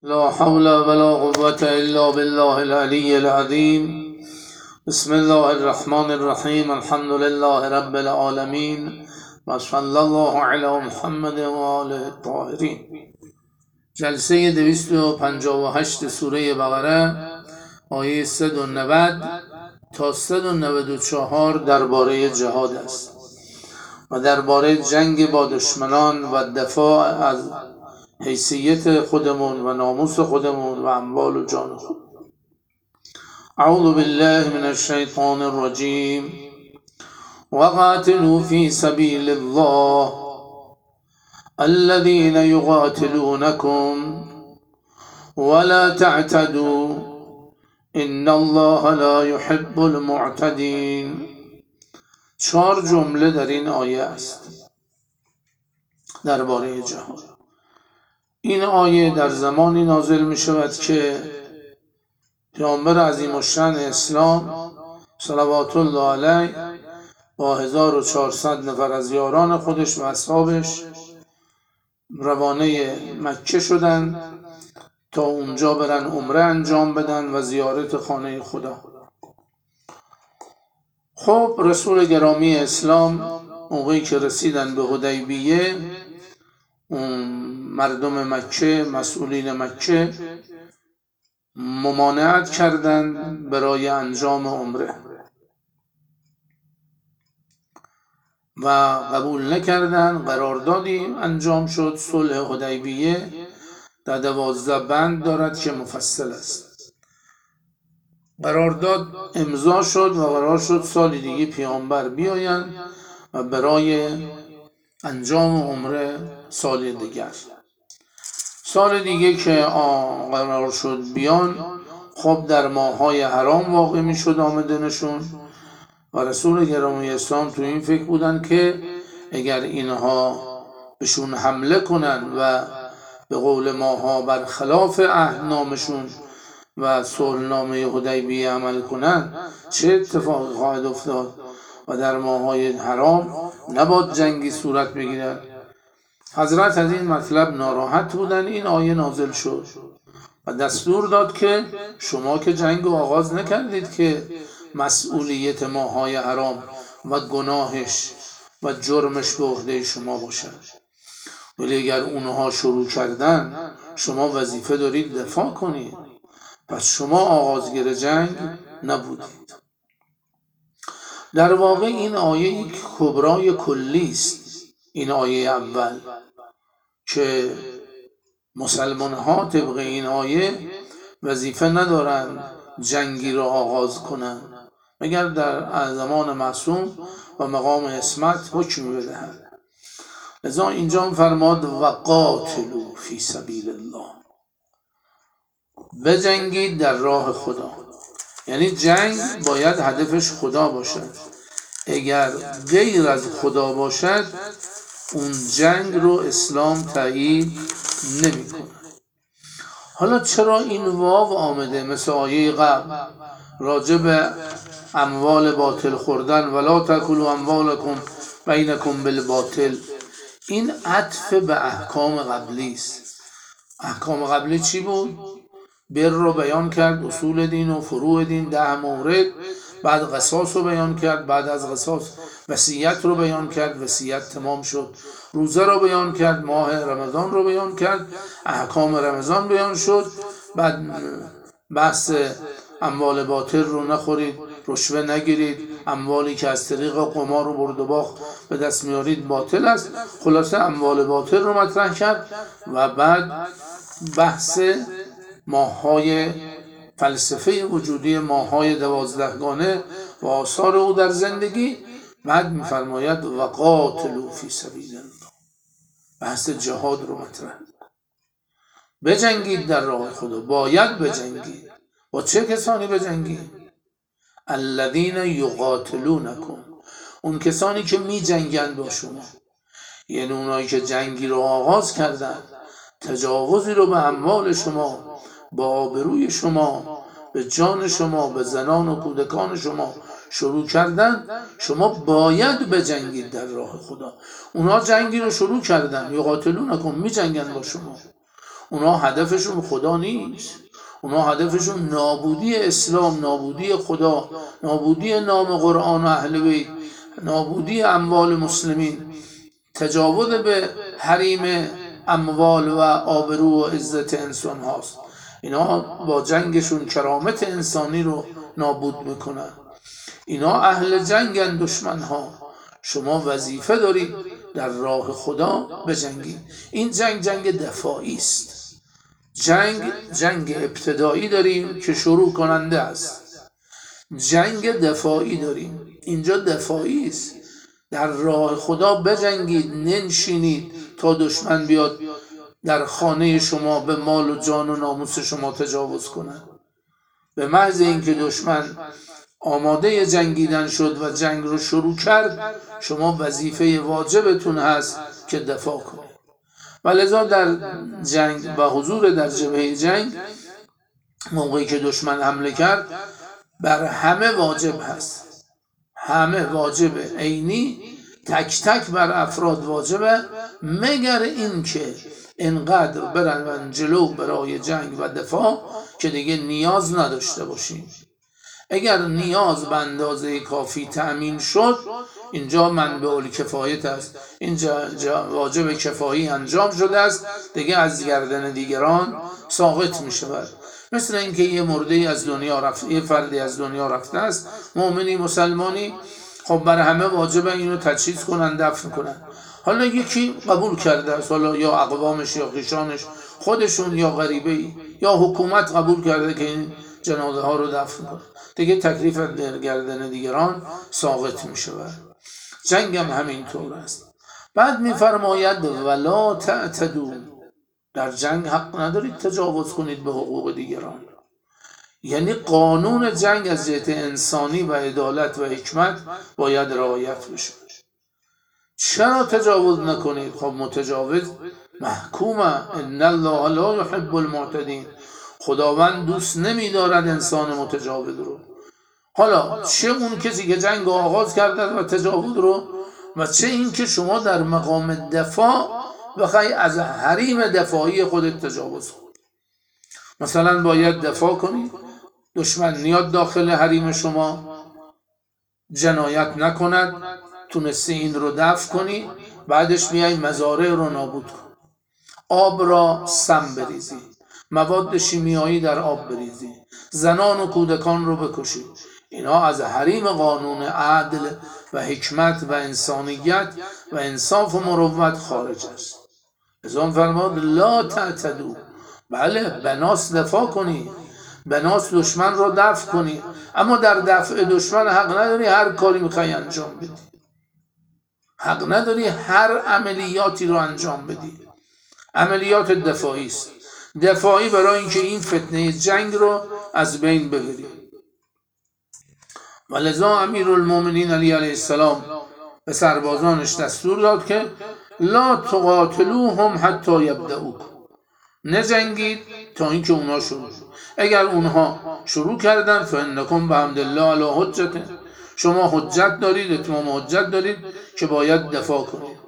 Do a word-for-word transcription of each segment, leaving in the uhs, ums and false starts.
لا حول ولا قوة إلا بالله العلي العظيم. بسم الله الرحمن الرحیم. الحمد لله رب العالمین و صلی الله علی محمد و آله الطاهرین. جلسه دویست و پنجاه و هشت سوره بقره، آیه صد و نود تا صد و نود و چهار درباره جهاد است و درباره جنگ با دشمنان و دفاع از حیثیت خودمون و ناموس خودمون و اموال و جان خود. اعوذ بالله من الشیطان الرجیم. وقاتلوا فی سبیل الله الذين يقاتلونكم ولا تعتدوا ان الله لا يحب المعتدین. چهار جمله در این آیه است درباره جهاد. این آیه در زمانی نازل می شود که پیامبر عظیم الشأن اسلام صلوات الله علیه با هزار و چهارصد نفر از یاران خودش و اصحابش روانه مکه شدند تا اونجا برن عمره انجام بدن و زیارت خانه خدا. خب رسول گرامی اسلام موقعی که رسیدن به حدیبیه، مردم مکه، مسئولین مکه ممانعت کردند برای انجام عمره و قبول نکردند. قراردادی انجام شد، صلح حدیبیه، در دوازده بند دارد که مفصل است. قرارداد امضا شد و قرار شد سال دیگه پیامبر بیایند و برای انجام عمره سال دیگر سال دیگه که قرار شد بیان، خب در ماه‌های حرام واقع می شد آمدنشون و رسول گرامی اسلام تو این فکر بودن که اگر اینها بهشون حمله کنن و به قول ماها برخلاف عهدنامشون و صلحنامه حدیبیه عمل کنن چه اتفاقی خواهد افتاد و در ماه‌های حرام نباید جنگی صورت بگیرد. حضرت از این مطلب ناراحت بودن. این آیه نازل شد و دستور داد که شما که جنگ رو آغاز نکردید که مسئولیت ماه‌های حرام و گناهش و جرمش به عهده شما باشد، ولی اگر اونها شروع کردن شما وظیفه دارید دفاع کنید. پس شما آغازگر جنگ نبودید. در واقع این آیه یک کبرای کلی است. این آیه اول که مسلمان ها طبق این آیه وظیفه ندارند جنگی را آغاز کنند مگر در زمان معصوم و مقام عصمت حکم بدهند. لذا اینجا فرماد وقاتلوا فی سبیل الله، بجنگید در راه خدا. یعنی جنگ باید هدفش خدا باشد. اگر غیر از خدا باشد اون جنگ رو اسلام تایید نمی کنه. حالا چرا این واو آمده مثل آیه قبل راجع به اموال باطل خوردن ولا تاکلوا اموالکم بینکم بالباطل؟ این عطف به احکام قبلی است. احکام قبلی چی بود؟ بر رو بیان کرد، اصول دین و فروع دین، ده مورد. بعد قصاص رو بیان کرد، بعد از قصاص وصیت رو بیان کرد، وصیت تمام شد. روزه رو بیان کرد، ماه رمضان رو بیان کرد، احکام رمضان بیان شد. بعد بحث اموال باطل رو نخورید، رشوه نگیرید، اموالی که از طریق قمار و برد و باخت به دست میارید باطل است. خلاصه اموال باطل رو مطرح کرد و بعد بحث ماه‌های فلسفه وجودی، ماه‌های دوازدهگانه و آثار او در زندگی. بعد می‌فرماید وقاتلوا فی سبیل الله، بحث جهاد رو مطرح. بجنگید در راه خدا. باید بجنگید. با چه کسانی بجنگید؟ الذین یقاتلونکم، اون کسانی که می جنگند با شما. یعنی اونایی که جنگی رو آغاز کردن، تجاوزی رو به اموال شما، با آبروی شما، به جان شما، به زنان و کودکان شما شروع کردن، شما باید بجنگید در راه خدا. اونا جنگی رو شروع کردن، یقاتلونکم، می جنگن با شما. اونا هدفشون خدا نیست، اونا هدفشون نابودی اسلام، نابودی خدا، نابودی نام قرآن و اهل بیت، نابودی اموال مسلمین، تجاوز به حریم اموال و آبرو و عزت انسان هاست. اینا با جنگشون کرامت انسانی رو نابود میکنن. اینا اهل جنگن، دشمن ها. شما وظیفه دارید در راه خدا بجنگید. این جنگ جنگ دفاعی است. جنگ جنگ ابتدایی داریم که شروع کننده است. جنگ دفاعی داریم، اینجا دفاعی است. در راه خدا بجنگید، ننشینید تا دشمن بیاد در خانه شما به مال و جان و ناموس شما تجاوز کنند. به محض اینکه دشمن آماده جنگیدن شد و جنگ رو شروع کرد، شما وظیفه واجبتون هست که دفاع کنید. و لذا در جنگ و حضور در جبهه جنگ، موقعی که دشمن حمله کرد، بر همه واجب هست، همه واجبه عینی، تک تک بر افراد واجبه، مگر اینکه اینقدر برن جلو برای جنگ و دفاع که دیگه نیاز نداشته باشیم. اگر نیاز به اندازه کافی تأمین شد، اینجا منبع الکفایت است، اینجا واجب کفایی انجام شده است، دیگه از گردن دیگران ساقط می شود. مثل اینکه یه مرده از دنیا رفت، یه فردی از دنیا رفته است، مؤمنی مسلمانی، خب بر همه واجب اینو تجهیز کنن، دفن کنن. حالا یکی قبول کرده است، حالا یا اقوامش یا خویشانش، خودشون یا غریبه یا حکومت قبول کرده که این جنازه ها رو دفن کنه، دیگه تکلیف در گردن دیگران ساقط می شود. جنگ هم همینطور است. بعد میفرماید ولا تعتدوا، در جنگ حق ندارید تجاوز کنید به حقوق دیگران. یعنی قانون جنگ از جهت انسانی و عدالت و حکمت باید رعایت بشه. چرا تجاوز نکنید؟ خب متجاوز محکومه، ان الله لا يحب المعتدین، خداوند دوست نمیدارد انسان متجاوز رو. حالا چه اون کسی که جنگ آغاز کرده و تجاوز رو، و چه این که شما در مقام دفاع بخوای از حریم دفاعی خودت تجاوز کنی. مثلا باید دفاع کنی، دشمن نیاد داخل حریم شما، جنایت نکند، تونستی این رو دفع کنی، بعدش میای مزارع رو نابود کن، آب را سم بریزی، مواد شیمیایی در آب بریزی، زنان و کودکان رو بکشی. اینا از حریم قانون عدل و حکمت و انسانیت و انصاف و مروت خارج است. ازان فرماد لا تعتدوا، بله بناس دفاع کنی، بناس دشمن رو دفع کنی، اما در دفع دشمن حق نداری هر کاری میخوای انجام بدی، حق نداری هر عملیاتی رو انجام بدی. عملیات دفاعی است، دفاعی برای اینکه این فتنه جنگ رو از بین ببری. ولذا امیرالمومنین علی علیه السلام به سربازانش دستور داد که لا تقاتلوهم حتی یبدؤوکم، نجنگید تا اینکه اونها شروع، اگر اونها شروع کردن فانکم بحمدالله علی حجته، شما حجت دارید، اتمام حجت دارید که باید دفاع کنید.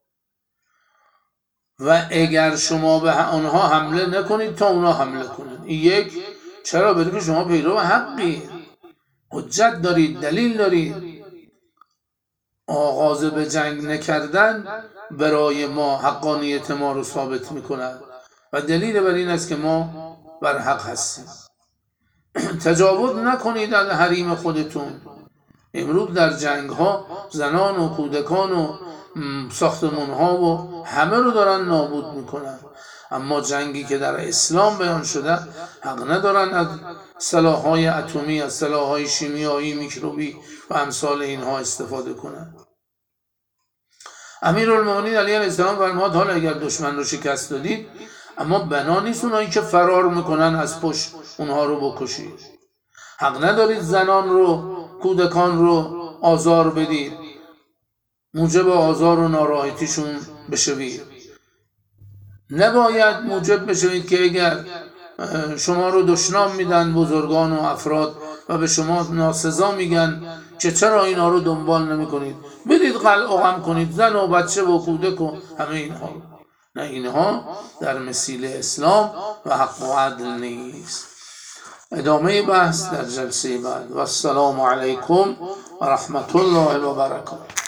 و اگر شما به آنها حمله نکنید تا اونها حمله کنید. این یک، چرا؟ برای که شما پیرو حقی، حجت دارید، دلیل دارید. آغاز به جنگ نکردن برای ما حقانیت ما رو ثابت میکند و دلیل بر این است که ما بر حق هستیم. تجاوز نکنید از حریم خودتون. امروز در جنگ ها زنان و کودکان و ساختمون ها و همه رو دارن نابود میکنن، اما جنگی که در اسلام بیان شده حق ندارن از سلاح‌های اتمی، از سلاح‌های شیمیایی، میکروبی و امثال اینها استفاده کنن. امیرالمومنین علی علیه السلام فرمود حالا اگر دشمن رو شکست دادید، اما بنا نیست اونایی که فرار میکنن از پشت اونها رو بکشید. حق ندارید زنان رو، کودکان رو آزار بدید، موجب آزار و ناراحتیشون بشوید. نباید موجب بشوید که اگر شما رو دشنام میدن بزرگان و افراد و به شما ناسزا میگن که چرا اینا رو دنبال نمی کنید، برید قلع و قم کنید زن و بچه و کودک و همه اینها. نه اینها در مسیل اسلام و حق و عدل نیست. ادامه بحث در جلسه بعد. و السلام علیکم و رحمت الله و برکاته.